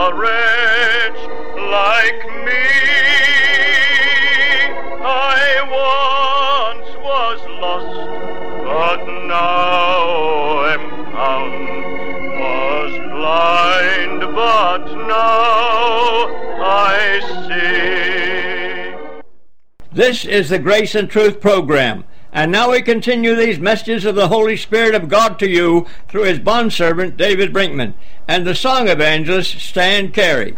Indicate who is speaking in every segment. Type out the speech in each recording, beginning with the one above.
Speaker 1: a wretch like me. I once was lost, but now am found. Was blind, but now I see.
Speaker 2: This is the Grace and Truth program. And now we continue these messages of the Holy Spirit of God to you through his bondservant David Brinkman and the song evangelist Stan Carey.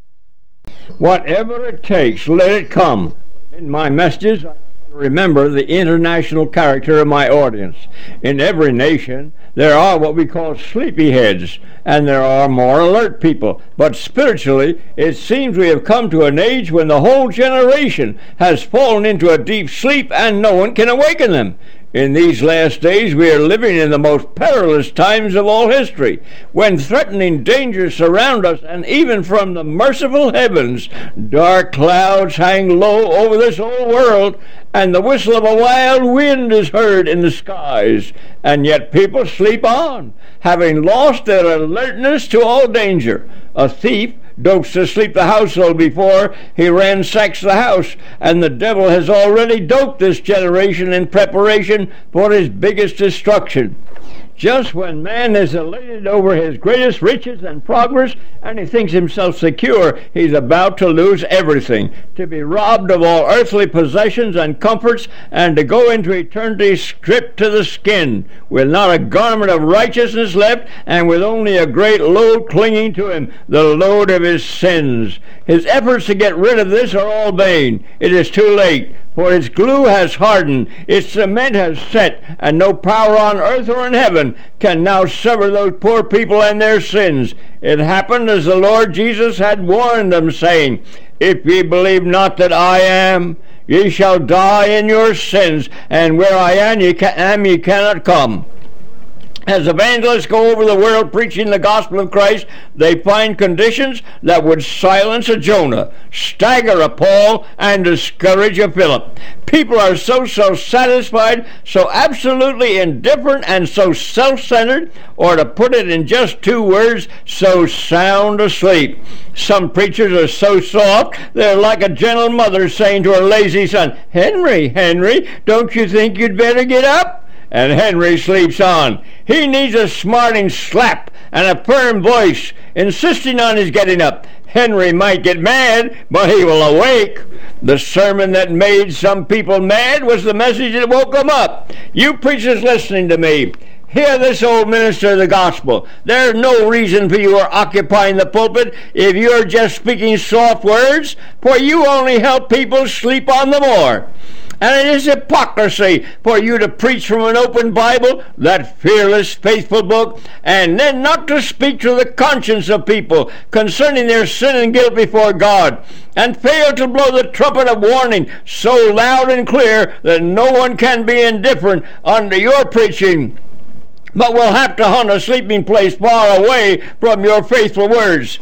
Speaker 2: Whatever it takes, let it come. In my messages, I remember the international character of my audience. In every nation, there are what we call sleepyheads, and there are more alert people. But spiritually, it seems we have come to an age when the whole generation has fallen into a deep sleep and no one can awaken them. In these last days, we are living in the most perilous times of all history, when threatening dangers surround us, and even from the merciful heavens, dark clouds hang low over this whole world, and the whistle of a wild wind is heard in the skies, and yet people sleep on, having lost their alertness to all danger. A thief dopes to sleep the household before he ransacks the house, and the devil has already doped this generation in preparation for his biggest destruction. Just when man is elated over his greatest riches and progress, and he thinks himself secure, he's about to lose everything, to be robbed of all earthly possessions and comforts, and to go into eternity stripped to the skin, with not a garment of righteousness left, and with only a great load clinging to him, the load of his sins. His efforts to get rid of this are all vain. It is too late, for its glue has hardened, its cement has set, and no power on earth or in heaven can now sever those poor people and their sins. It happened as the Lord Jesus had warned them, saying, "If ye believe not that I am, ye shall die in your sins, and where I am ye cannot come." As evangelists go over the world preaching the gospel of Christ, they find conditions that would silence a Jonah, stagger a Paul, and discourage a Philip. People are so self-satisfied, so absolutely indifferent, and so self-centered, or to put it in just two words, so sound asleep. Some preachers are so soft, they're like a gentle mother saying to her lazy son, Henry, don't you think you'd better get up?" And Henry sleeps on. He needs a smarting slap and a firm voice, insisting on his getting up. Henry might get mad, but he will awake. The sermon that made some people mad was the message that woke them up. You preachers listening to me, hear this old minister of the gospel. There's no reason for you are occupying the pulpit if you're just speaking soft words, for you only help people sleep on the more. And it is hypocrisy for you to preach from an open Bible, that fearless, faithful book, and then not to speak to the conscience of people concerning their sin and guilt before God, and fail to blow the trumpet of warning so loud and clear that no one can be indifferent under your preaching, but will have to hunt a sleeping place far away from your faithful words.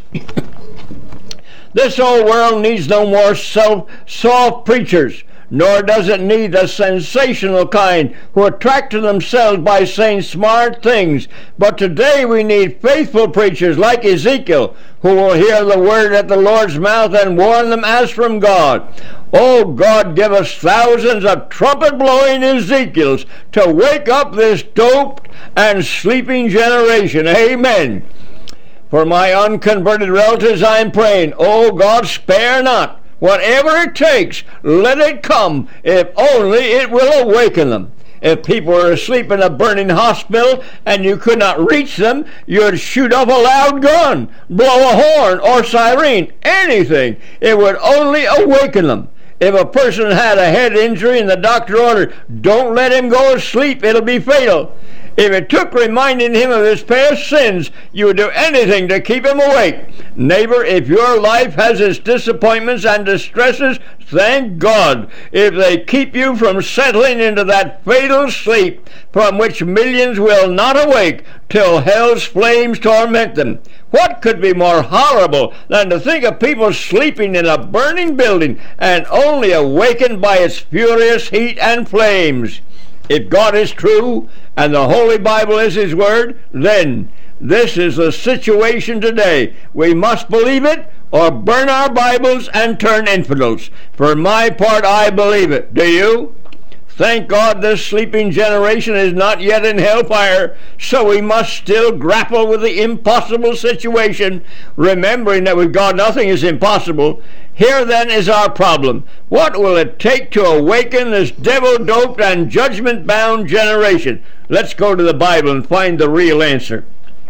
Speaker 2: This old world needs no more soft preachers, nor does it need the sensational kind who attract to themselves by saying smart things. But today we need faithful preachers like Ezekiel, who will hear the word at the Lord's mouth and warn them as from God. Oh, God, give us thousands of trumpet-blowing Ezekiels to wake up this doped and sleeping generation. Amen. For my unconverted relatives I am praying, oh God, spare not. Whatever it takes, let it come, if only it will awaken them. If people are asleep in a burning hospital and you could not reach them, you'd shoot off a loud gun, blow a horn or siren, anything. It would only awaken them. If a person had a head injury and the doctor ordered, "Don't let him go to sleep, it'll be fatal," if it took reminding him of his past sins, you would do anything to keep him awake. Neighbor, if your life has its disappointments and distresses, thank God if they keep you from settling into that fatal sleep from which millions will not awake till hell's flames torment them. What could be more horrible than to think of people sleeping in a burning building and only awakened by its furious heat and flames? If God is true and the Holy Bible is His Word, then This is the situation today. We must believe it or burn our Bibles and turn infidels. For my part, I believe it. Do you? Thank God this sleeping generation is not yet in hellfire, so we must still grapple with the impossible situation, remembering that with God nothing is impossible. Here then is our problem. What will it take to awaken this devil-doped and judgment-bound generation? Let's go to the Bible and find the real answer.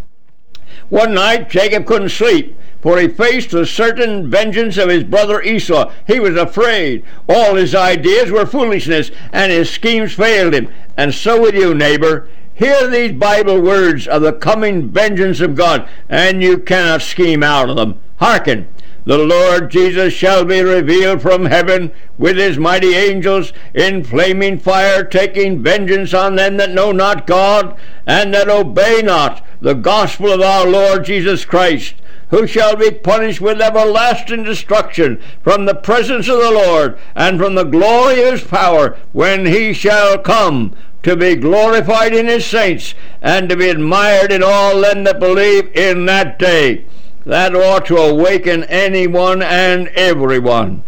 Speaker 2: One night, Jacob couldn't sleep, for he faced the certain vengeance of his brother Esau. He was afraid. All his ideas were foolishness, and his schemes failed him. And so with you, neighbor. Hear these Bible words of the coming vengeance of God, and you cannot scheme out of them. Hearken. The Lord Jesus shall be revealed from heaven with his mighty angels in flaming fire, taking vengeance on them that know not God, and that obey not the gospel of our Lord Jesus Christ, who shall be punished with everlasting destruction from the presence of the Lord and from the glory of his power, when he shall come to be glorified in his saints and to be admired in all them that believe in that day. That ought to awaken anyone and everyone.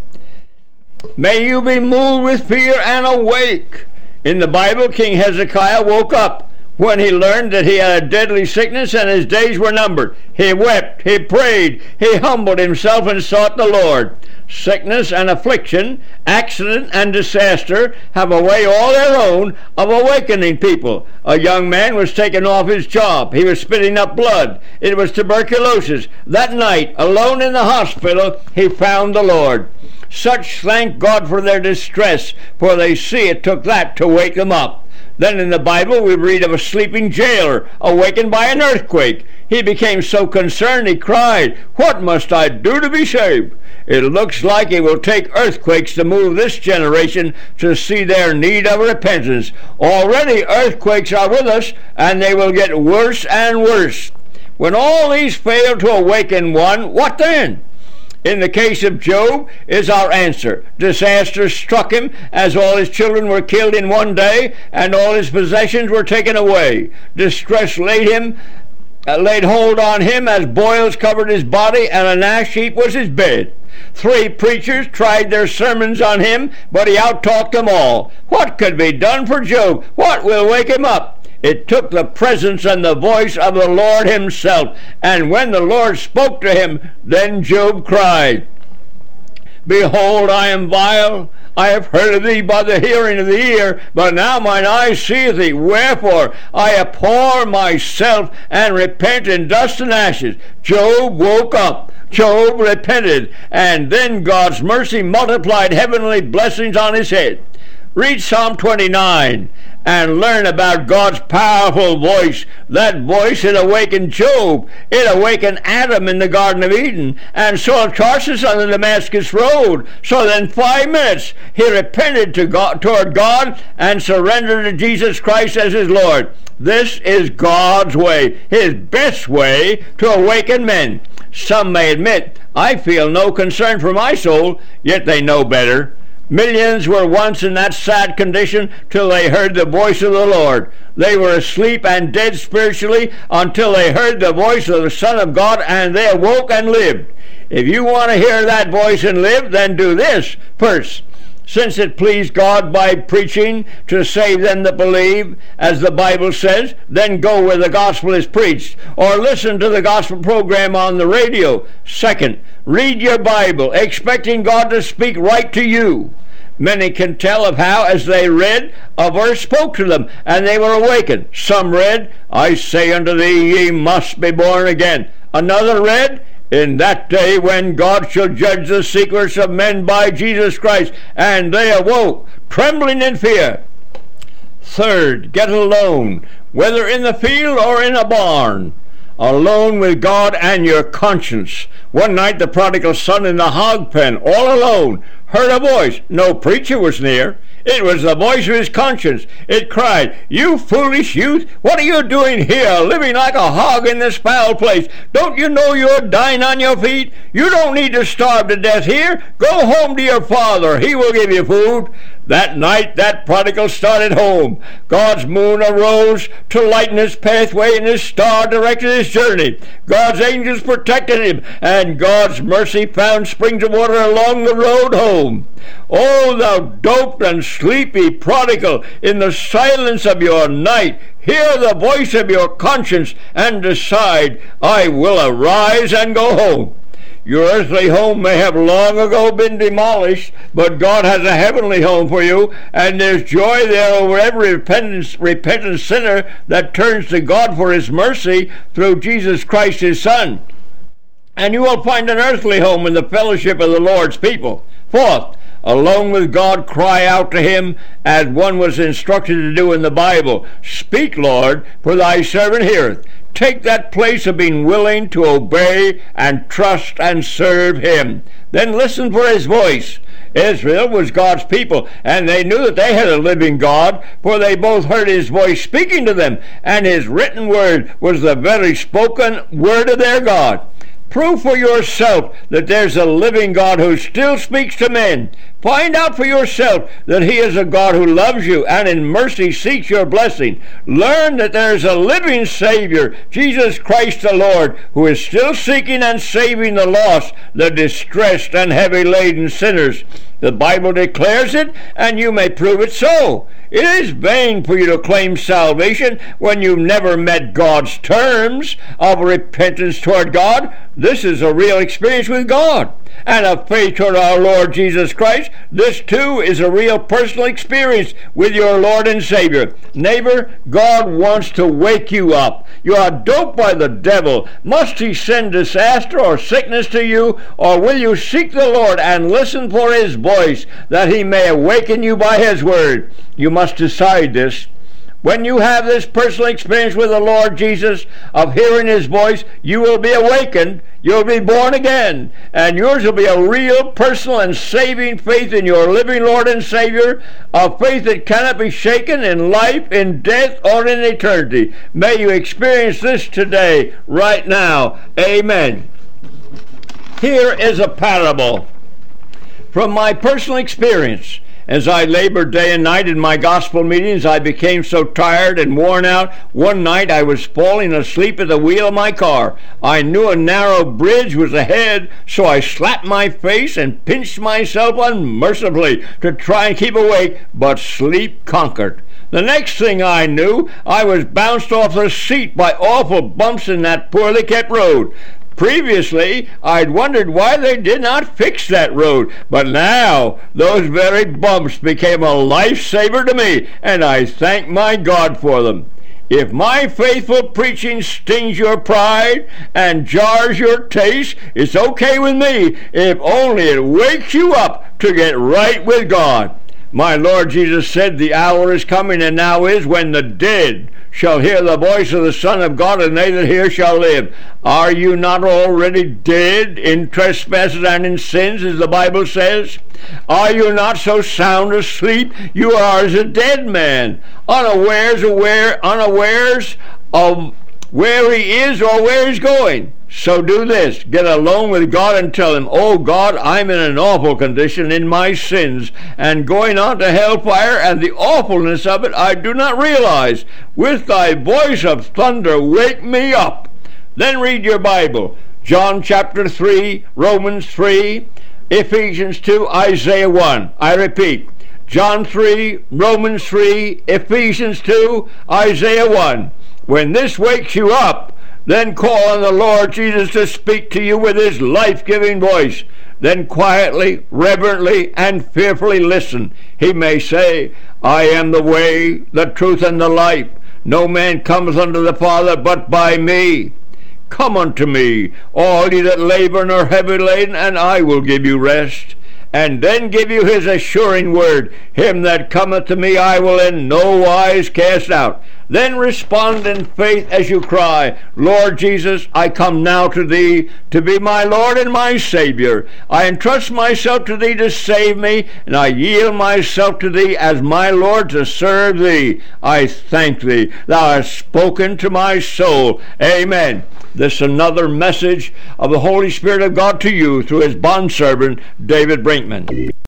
Speaker 2: May you be moved with fear and awake. In the Bible, King Hezekiah woke up when he learned that he had a deadly sickness and his days were numbered. He wept, he prayed, he humbled himself and sought the Lord. Sickness and affliction, accident and disaster have a way all their own of awakening people. A young man was taken off his job. He was spitting up blood. It was tuberculosis. That night, alone in the hospital, he found the Lord. Such thank God for their distress, for they see it took that to wake them up. Then in the Bible we read of a sleeping jailer awakened by an earthquake. He became so concerned he cried, "What must I do to be saved?" It looks like it will take earthquakes to move this generation to see their need of repentance. Already earthquakes are with us, and they will get worse and worse. When all these fail to awaken one, what then? In the case of Job is our answer. Disaster struck him as all his children were killed in one day and all his possessions were taken away. Distress laid hold on him as boils covered his body and an ash heap was his bed. 3 preachers tried their sermons on him, but he out-talked them all. What could be done for Job? What will wake him up? It took the presence and the voice of the Lord himself. And when the Lord spoke to him, then Job cried, "Behold, I am vile. I have heard of thee by the hearing of the ear, but now mine eyes see thee. Wherefore I abhor myself and repent in dust and ashes." Job woke up. Job repented. And then God's mercy multiplied heavenly blessings on his head. Read Psalm 29 and learn about God's powerful voice. That voice, it awakened Job. It awakened Adam in the Garden of Eden and Saul of Tarsus on the Damascus Road. So then 5 minutes he repented toward God and surrendered to Jesus Christ as his Lord. This is God's way, his best way to awaken men. Some may admit, I feel no concern for my soul, yet they know better. Millions were once in that sad condition till they heard the voice of the Lord. They were asleep and dead spiritually until they heard the voice of the Son of God, and they awoke and lived. If you want to hear that voice and live, then do this first. Since it pleased God by preaching to save them that believe, as the Bible says, then go where the gospel is preached, or listen to the gospel program on the radio. Second, read your Bible, expecting God to speak right to you. Many can tell of how, as they read, a verse spoke to them, and they were awakened. Some read, "I say unto thee, ye must be born again." Another read, "In that day when God shall judge the secrets of men by Jesus Christ," and they awoke, trembling in fear. Third, get alone, whether in the field or in a barn. Alone with God and your conscience. One night the prodigal son in the hog pen, all alone, heard a voice. No preacher was near. It was the voice of his conscience. It cried, "You foolish youth, what are you doing here, living like a hog in this foul place? Don't you know you're dying on your feet? You don't need to starve to death here. Go home to your father. He will give you food." That night that prodigal started home. God's moon arose to lighten his pathway, and his star directed his journey. God's angels protected him, and God's mercy found springs of water along the road home. Oh, thou doped and sleepy prodigal, in the silence of your night, hear the voice of your conscience and decide, I will arise and go home. Your earthly home may have long ago been demolished, but God has a heavenly home for you, and there's joy there over every repentant sinner that turns to God for his mercy through Jesus Christ his Son. And you will find an earthly home in the fellowship of the Lord's people. Fourth, alone with God, cry out to him as one was instructed to do in the Bible. Speak, Lord, for thy servant heareth. Take that place of being willing to obey and trust and serve him. Then listen for his voice. Israel was God's people, and they knew that they had a living God, for they both heard his voice speaking to them, and his written word was the very spoken word of their God. Prove for yourself that there's a living God who still speaks to men. Find out for yourself that he is a God who loves you and in mercy seeks your blessing. Learn that there is a living Savior, Jesus Christ the Lord, who is still seeking and saving the lost, the distressed and heavy-laden sinners. The Bible declares it, and you may prove it so. It is vain for you to claim salvation when you've never met God's terms of repentance toward God. This is a real experience with God. And of faith toward our Lord Jesus Christ, this too is a real personal experience with your Lord and Savior. Neighbor, God wants to wake you up. You are doped by the devil. Must he send disaster or sickness to you, or will you seek the Lord and listen for his voice, that he may awaken you by his word? You must decide this. When you have this personal experience with the Lord Jesus of hearing his voice, you will be awakened, you'll be born again, and yours will be a real personal and saving faith in your living Lord and Savior, a faith that cannot be shaken in life, in death, or in eternity. May you experience this today, right now. Amen. Here is a parable from my personal experience. As I labored day and night in my gospel meetings, I became so tired and worn out. One night I was falling asleep at the wheel of my car. I knew a narrow bridge was ahead, so I slapped my face and pinched myself unmercifully to try and keep awake, but sleep conquered. The next thing I knew, I was bounced off the seat by awful bumps in that poorly kept road. Previously, I'd wondered why they did not fix that road, but now those very bumps became a lifesaver to me, and I thank my God for them. If my faithful preaching stings your pride and jars your taste, it's okay with me, if only it wakes you up to get right with God. My Lord Jesus said, the hour is coming, and now is, when the dead shall hear the voice of the Son of God, and they that hear shall live. Are you not already dead in trespasses and in sins, as the Bible says? Are you not so sound asleep? You are as a dead man, unawares of where he is or where he's going. So do this. Get alone with God and tell him, oh God, I'm in an awful condition in my sins, and going on to hellfire, and the awfulness of it I do not realize. With thy voice of thunder wake me up. Then read your Bible. John chapter 3, Romans 3, Ephesians 2, Isaiah 1. I repeat, John 3, Romans 3, Ephesians 2, Isaiah 1. When this wakes you up, then call on the Lord Jesus to speak to you with his life-giving voice. Then quietly, reverently, and fearfully listen. He may say, I am the way, the truth, and the life. No man cometh unto the Father but by me. Come unto me, all ye that labor and are heavy laden, and I will give you rest. And then give you his assuring word, him that cometh to me I will in no wise cast out. Then respond in faith as you cry, Lord Jesus, I come now to thee to be my Lord and my Savior. I entrust myself to thee to save me, and I yield myself to thee as my Lord to serve thee. I thank thee. Thou hast spoken to my soul. Amen. This is another message of the Holy Spirit of God to you through his bondservant, David Brinkman.